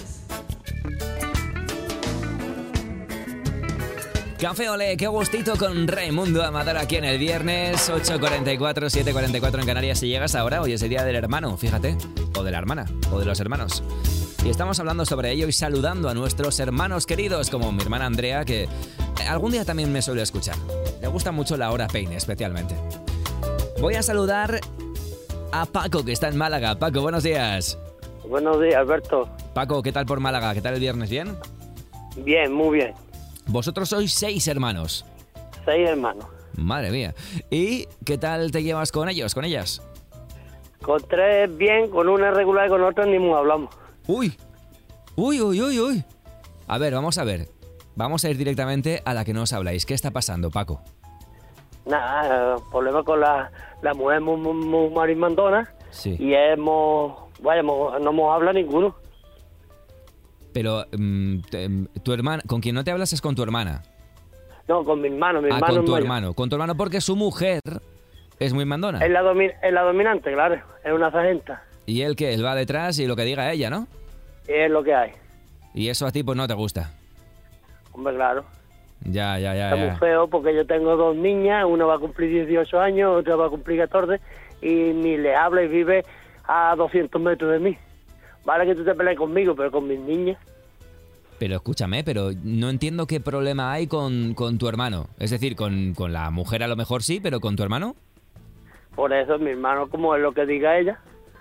Café Olé, qué gustito con Raimundo Amador aquí en el viernes, ocho cuarenta y cuatro, siete cuarenta y cuatro en Canarias. Si llegas ahora, hoy es el día del hermano, fíjate, o de la hermana, o de los hermanos. Y estamos hablando sobre ello y saludando a nuestros hermanos queridos, como mi hermana Andrea, que algún día también me suele escuchar. Le gusta mucho la hora peine, especialmente. Voy a saludar a Paco, que está en Málaga. Paco, buenos días. Buenos días, Alberto. Paco, ¿qué tal por Málaga? ¿Qué tal el viernes? ¿Bien? Bien, muy bien. Vosotros sois seis hermanos. Seis hermanos. Madre mía. ¿Y qué tal te llevas con ellos, con ellas? Con tres bien, con una regular y con otra ni nos hablamos. Uy, uy, uy, uy, uy. A ver, vamos a ver. Vamos a ir directamente a la que no os habláis. ¿Qué está pasando, Paco? Nada, problema con la, la mujer muy, muy, muy marimandona. Sí. Y hemos, vaya, hemos- no hemos hablado ninguno. Pero mm, te- tu hermana, con quien no te hablas es con tu hermana. No, con mi hermano, mi Ah, hermano con es tu mayor. hermano. Con tu hermano porque su mujer es muy mandona. Es la, domi- es la dominante, claro, es una sargenta. Y él que él va detrás y lo que diga ella, ¿no? Y es lo que hay. Y eso a ti pues no te gusta. Hombre, claro. Ya, ya, ya. Está muy ya. feo porque yo tengo dos niñas, una va a cumplir dieciocho años, otra va a cumplir catorce, y ni le habla y vive a doscientos metros de mí. Vale que tú te pelees conmigo, pero con mis niñas. Pero escúchame, pero no entiendo qué problema hay con, con tu hermano. Es decir, con, con la mujer a lo mejor sí, pero con tu hermano. Por eso mi hermano, como es lo que diga ella.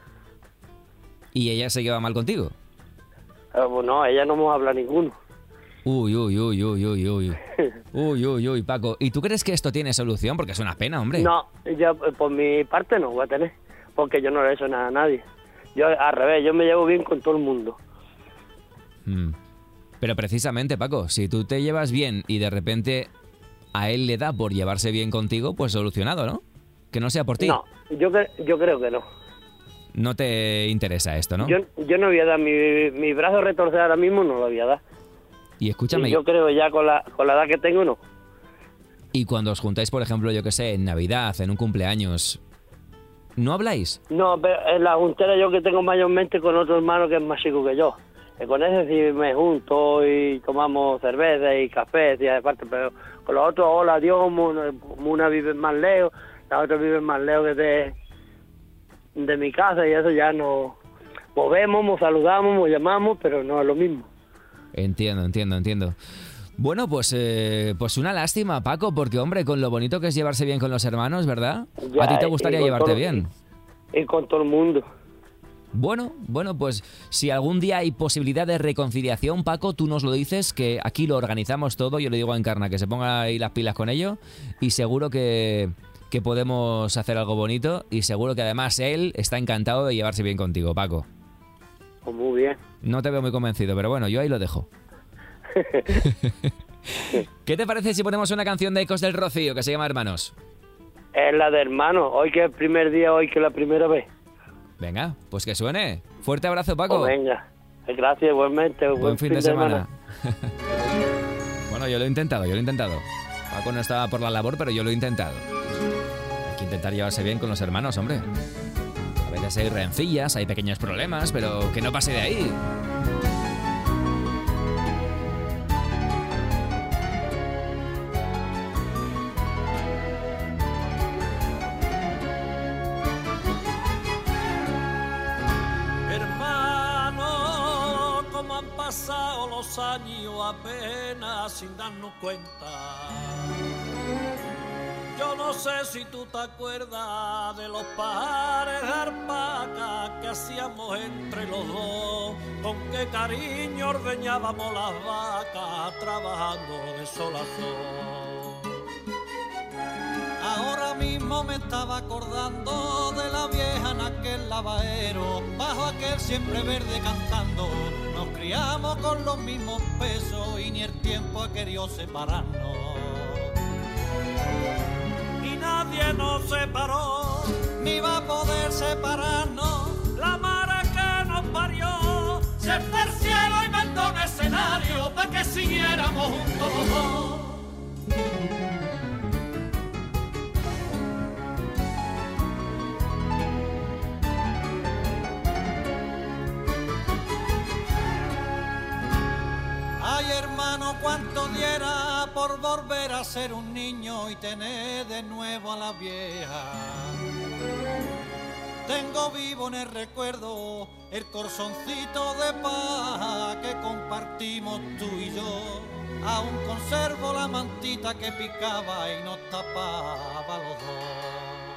Y ella se lleva mal contigo. Eh, pues no, ella no nos habla ninguno. Uy, uy, uy, uy, uy, uy. Uy, uy, uy, Paco. ¿Y tú crees que esto tiene solución? Porque es una pena, hombre. No, yo eh, por mi parte no voy a tener, porque yo no le he hecho nada a nadie. Yo al revés, yo me llevo bien con todo el mundo. Mm. Pero precisamente, Paco, si tú te llevas bien y de repente a él le da por llevarse bien contigo, pues solucionado, ¿no? Que no sea por ti. No, yo, cre- yo creo que no. No te interesa esto, ¿no? Yo, yo no voy a dar mi, mi brazo retorcer ahora mismo, no lo voy a dar. Y escúchame, Y yo creo ya con la, con la edad que tengo, no. y cuando os juntáis, por ejemplo, yo qué sé, en Navidad, en un cumpleaños, ¿no habláis? No, pero en la juntera yo que tengo mayormente con otro hermano que es más chico que yo. Que con ese sí me junto y tomamos cerveza y café, y aparte, pero con los otros, hola, Dios, Muna, Muna vive más lejos, la otra vive más lejos que de, de mi casa y eso ya no... Movemos, nos saludamos, nos llamamos, pero no es lo mismo. Entiendo, entiendo, entiendo. Bueno, pues eh, pues una lástima, Paco, porque, hombre, con lo bonito que es llevarse bien con los hermanos, ¿verdad? Ya, ¿A ti te gustaría llevarte todo, bien? Y, y con todo el mundo. Bueno, bueno, pues si algún día hay posibilidad de reconciliación, Paco, tú nos lo dices, que aquí lo organizamos todo, yo le digo a Encarna que se ponga ahí las pilas con ello y seguro que, que podemos hacer algo bonito y seguro que además él está encantado de llevarse bien contigo, Paco. Pues muy bien. No te veo muy convencido, pero bueno, yo ahí lo dejo. ¿Qué te parece si ponemos una canción de Ecos del Rocío que se llama Hermanos? Es la de Hermanos, hoy que es el primer día, hoy que es la primera vez. Venga, pues que suene. Fuerte abrazo, Paco. Pues venga, gracias igualmente. Buen, buen fin, fin de, de semana. semana. Bueno, yo lo he intentado, yo lo he intentado. Paco no estaba por la labor, pero yo lo he intentado. Hay que intentar llevarse bien con los hermanos, hombre. A veces hay rencillas, hay pequeños problemas, pero que no pase de ahí. Pasado los años apenas sin darnos cuenta. Yo no sé si tú te acuerdas de los pares de alpaca que hacíamos entre los dos, con qué cariño ordeñábamos las vacas trabajando de sol a sol. Ahora mismo me estaba acordando de la vieja en aquel lavadero, bajo aquel siempre verde cantando. Nos criamos con los mismos pesos y ni el tiempo ha querido separarnos. Y nadie nos separó, ni va a poder separarnos. La madre que nos parió se fue al cielo y mandó un escenario para que siguiéramos juntos los dos. Ay, hermano, cuánto diera por volver a ser un niño y tener de nuevo a la vieja. Tengo vivo en el recuerdo el corzoncito de paja que compartimos tú y yo. Aún conservo la mantita que picaba y nos tapaba los dos.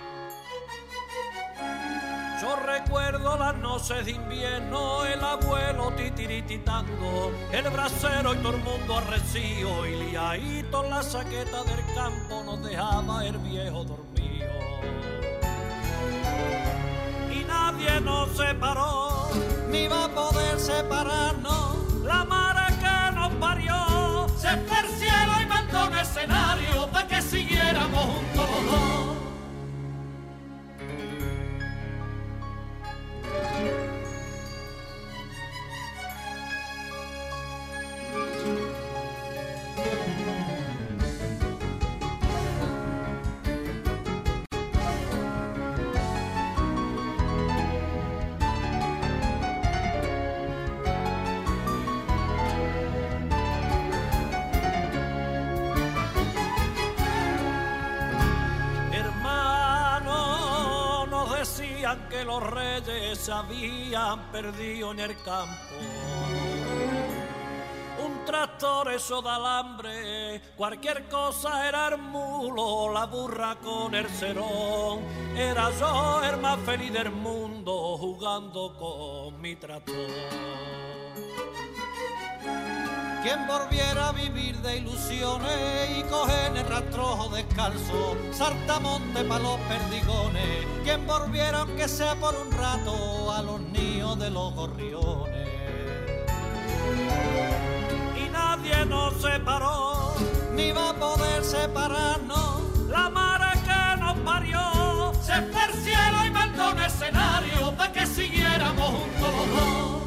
Yo recuerdo las noches de invierno, el abuelo titirititando, el brasero y todo el mundo arrecio, y liadito en la saqueta del campo nos dejaba el viejo dormido. Y nadie nos separó, ni va a poder separarnos. La madre que nos parió se fue al cielo y mandó un escenario para que siguiéramos juntos los dos. Que los reyes se habían perdido en el campo. Un tractor, eso da alambre, cualquier cosa era el mulo, la burra con el cerón. Era yo el más feliz del mundo jugando con mi tractor. Quien volviera a vivir de ilusiones y coger el rastrojo descalzo, saltamonte pa' los perdigones. Quien volviera aunque sea por un rato a los niños de los gorriones. Y nadie nos separó, ni va a poder separarnos. La madre que nos parió se fue al cielo y mandó un escenario para que siguiéramos juntos los dos.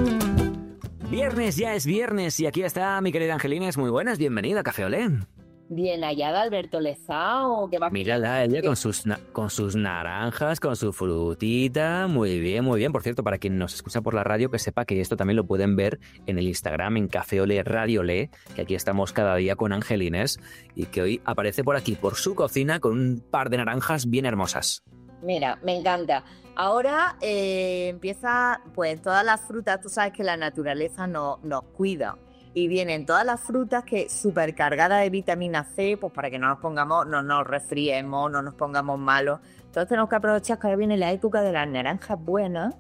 Viernes, ya es viernes y aquí está mi querida Angelines. Muy buenas, bienvenida a Café Olé. Bien hallada, Alberto Lezao. ¿Qué va? Mírala, ella con sus, na- con sus naranjas, con su frutita. Muy bien, muy bien. Por cierto, para quien nos escucha por la radio, que sepa que esto también lo pueden ver en el Instagram, en Café Olé Radio Olé, que aquí estamos cada día con Angelines y que hoy aparece por aquí, por su cocina, con un par de naranjas bien hermosas. Mira, me encanta. Ahora eh, empieza, pues todas las frutas, tú sabes que la naturaleza no, nos cuida. Y vienen todas las frutas que súper cargadas de vitamina C, pues para que no nos pongamos, no nos resfriemos, no nos pongamos malos. Entonces tenemos que aprovechar que ahora viene la época de las naranjas buenas.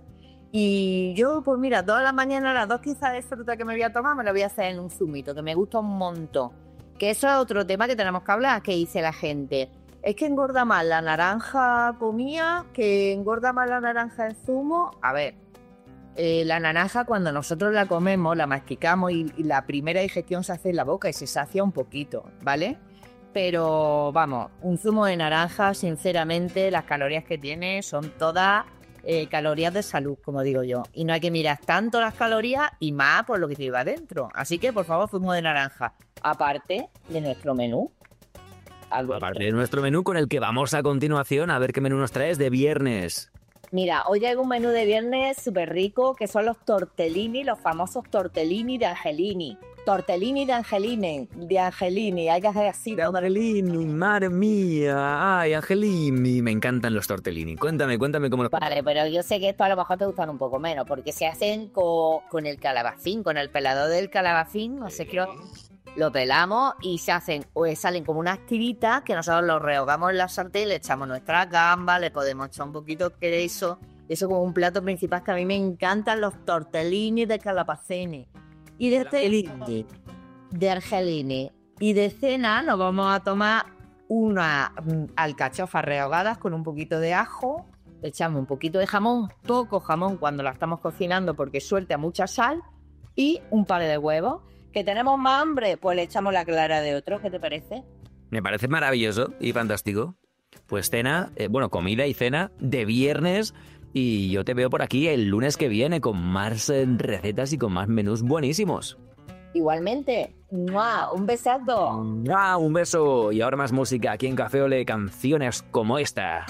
Y yo, pues mira, todas las mañanas las dos quizás de fruta que me voy a tomar me las voy a hacer en un zumito, que me gusta un montón. Que eso es otro tema que tenemos que hablar, que dice la gente. Es que engorda más la naranja comida que engorda más la naranja en zumo. A ver, eh, la naranja cuando nosotros la comemos, la masticamos y, y la primera digestión se hace en la boca y se sacia un poquito, ¿vale? Pero vamos, un zumo de naranja, sinceramente, las calorías que tiene son todas eh, calorías de salud, como digo yo. Y no hay que mirar tanto las calorías y más por lo que lleva dentro. Así que, por favor, zumo de naranja. Aparte de nuestro menú. Alberto. Aparte de nuestro menú con el que vamos a continuación a ver qué menú nos traes de viernes. Mira, hoy hay un menú de viernes súper rico que son los tortellini, los famosos tortellini de Angelini. Tortellini de Angelini, de Angelini, hay que hacer así. De Angelini, madre mía, ay, Angelini, me encantan los tortellini. Cuéntame, cuéntame cómo los... Vale, pero yo sé que esto a lo mejor te gustan un poco menos, porque se hacen con, con el calabacín, con el pelador del calabacín, no sé qué... Lo pelamos y se hacen, o salen como unas tiritas que nosotros los rehogamos en la sartén, le echamos nuestras gambas, le podemos echar un poquito de queso, eso como un plato principal que a mí me encantan los tortellini de calabacini. Y de, este, de Argelini. Y de cena nos vamos a tomar unas alcachofas rehogadas con un poquito de ajo, le echamos un poquito de jamón, poco jamón cuando la estamos cocinando porque suelta mucha sal, y un par de huevos. ¿Que tenemos más hambre? Pues le echamos la clara de otro, ¿qué te parece? Me parece maravilloso y fantástico. Pues cena, eh, bueno, comida y cena de viernes y yo te veo por aquí el lunes que viene con más eh, recetas y con más menús buenísimos. Igualmente, ¡mua! Un besazo. ¡Ah, un beso! Y ahora más música aquí en Café Olé, canciones como esta.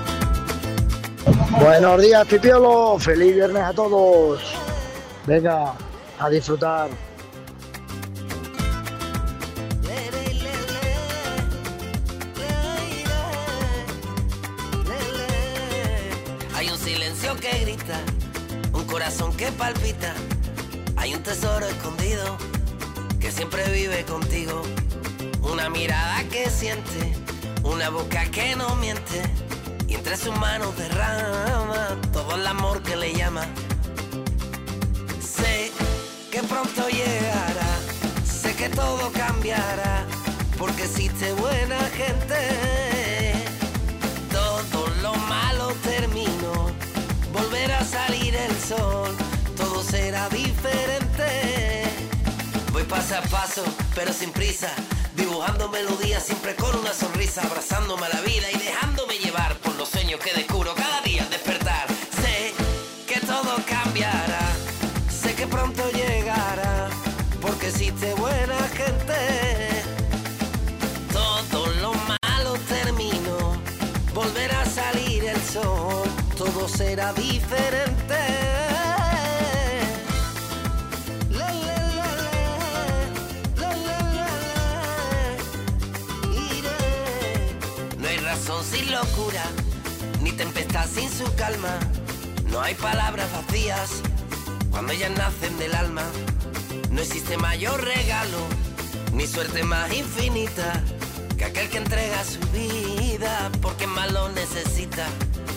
Buenos días, Pipiolo. Feliz viernes a todos. Venga, a disfrutar. Hay un silencio que grita, un corazón que palpita. Hay un tesoro escondido que siempre vive contigo. Una mirada que siente, una boca que no miente. Y entre sus manos derrama todo el amor que le llama. Sé que pronto llegará, sé que todo cambiará, porque existe buena gente. Todo lo malo terminó, volverá a salir el sol, todo será diferente. Voy paso a paso, pero sin prisa, dibujando melodías siempre con una sonrisa, abrazándome a la vida y dejándome llevar por los sueños que descubro cada día al despertar. Sé que todo cambiará, sé que pronto llegará, porque existe buena gente. Todo lo malo terminó, volverá a salir el sol, todo será diferente. La, la, la, la, la, la, la, la. Iré. No hay razón sin locura, ni tempestad sin su calma. No hay palabras vacías cuando ellas nacen del alma. No existe mayor regalo, ni suerte más infinita que aquel que entrega su vida porque más lo necesita.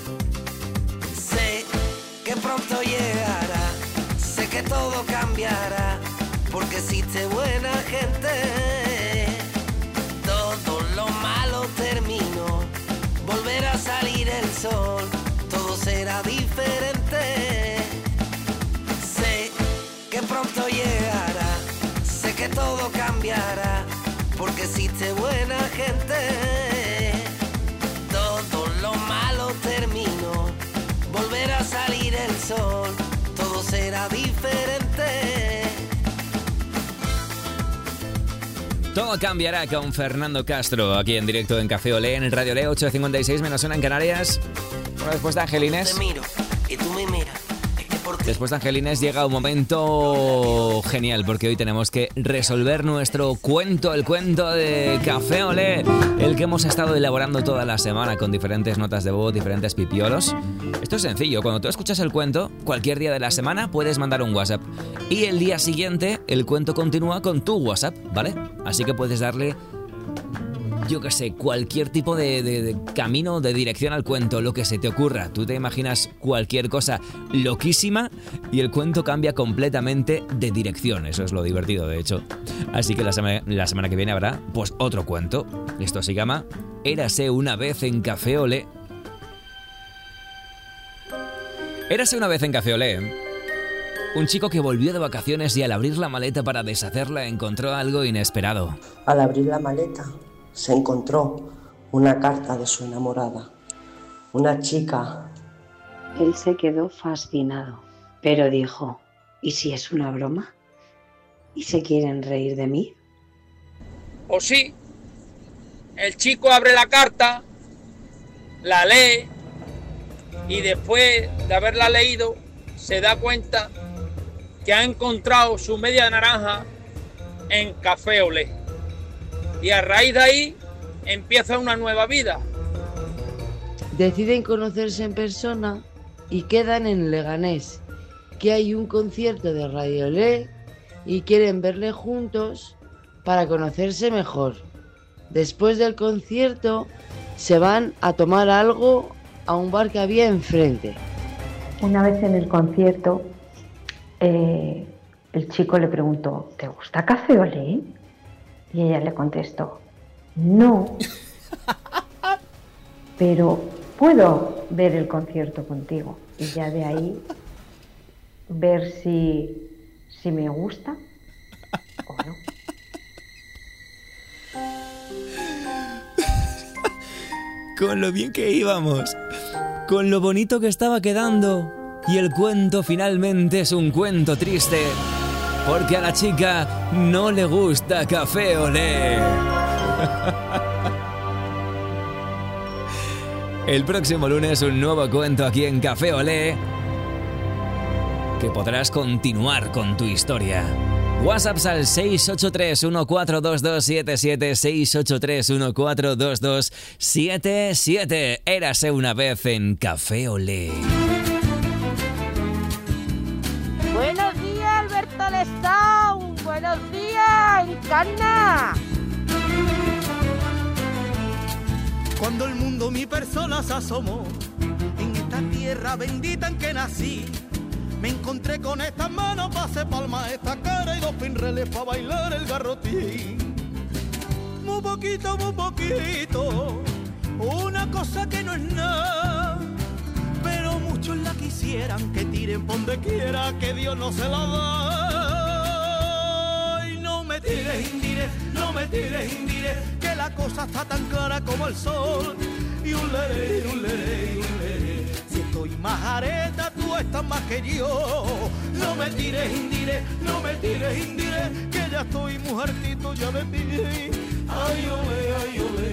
Sé que pronto llegará, sé que todo cambiará, porque existe buena gente. Todo lo malo terminó, volverá a salir el sol, todo será diferente. Sé que pronto llegará, sé que todo cambiará, porque existe buena gente. Todo lo malo terminó, volverá a salir el sol, todo será diferente. Todo cambiará con Fernando Castro, aquí en directo en Café Olé, en Radio Olé, ocho cincuenta y seis menos una en Canarias. Bueno, después de Angelines... Te miro y tú me miras. Después de Angelines llega un momento genial, porque hoy tenemos que resolver nuestro cuento, el cuento de Café Olé, el que hemos estado elaborando toda la semana con diferentes notas de voz, diferentes pipiolos. Esto es sencillo, cuando tú escuchas el cuento, cualquier día de la semana puedes mandar un WhatsApp y el día siguiente el cuento continúa con tu WhatsApp, ¿vale? Así que puedes darle... yo qué sé, cualquier tipo de, de, de camino, de dirección al cuento, lo que se te ocurra. Tú te imaginas cualquier cosa loquísima y el cuento cambia completamente de dirección. Eso es lo divertido, de hecho. Así que la semana, la semana que viene habrá, pues, otro cuento. Esto se llama Érase una vez en Café Olé. Érase una vez en Café Olé. Un chico que volvió de vacaciones y al abrir la maleta para deshacerla encontró algo inesperado. Al abrir la maleta se encontró una carta de su enamorada, una chica. Él se quedó fascinado, pero dijo, ¿y si es una broma? ¿Y se quieren reír de mí? O sí, el chico abre la carta, la lee y después de haberla leído se da cuenta que ha encontrado su media naranja en Café Olé. Y a raíz de ahí empieza una nueva vida. Deciden conocerse en persona y quedan en Leganés, que hay un concierto de Radio Olé y quieren verle juntos para conocerse mejor. Después del concierto se van a tomar algo a un bar que había enfrente. Una vez en el concierto, eh, el chico le preguntó, ¿te gusta Café Olé? Y ella le contestó, no, pero puedo ver el concierto contigo. Y ya de ahí ver si, si me gusta o no. Con lo bien que íbamos, con lo bonito que estaba quedando. Y el cuento finalmente es un cuento triste. Porque a la chica no le gusta Café Olé. El próximo lunes un nuevo cuento aquí en Café Olé, que podrás continuar con tu historia. WhatsApp al seis ocho tres uno cuatro dos dos siete siete, seis ocho tres uno cuatro dos dos siete siete. Érase una vez en Café Olé. Buenos días, Alberto Lestón. Buenos días, Encarna. Cuando el mundo mi persona se asomó en esta tierra bendita en que nací, me encontré con estas manos para hacer palma esta cara y dos pinreles para bailar el garrotín. Muy poquito, muy poquito, una cosa que no es nada, pero muchos la quisieran que tiren por donde quiera, que Dios no se la da. Y no me tires indire, no me tires indire, que la cosa está tan clara como el sol. Y un leré, un leré, un leré, si estoy más areta, tú estás más que yo. No me tires indire, no me tires indire, que ya estoy mujercito ya de ti. Ay, ole, ay, ole.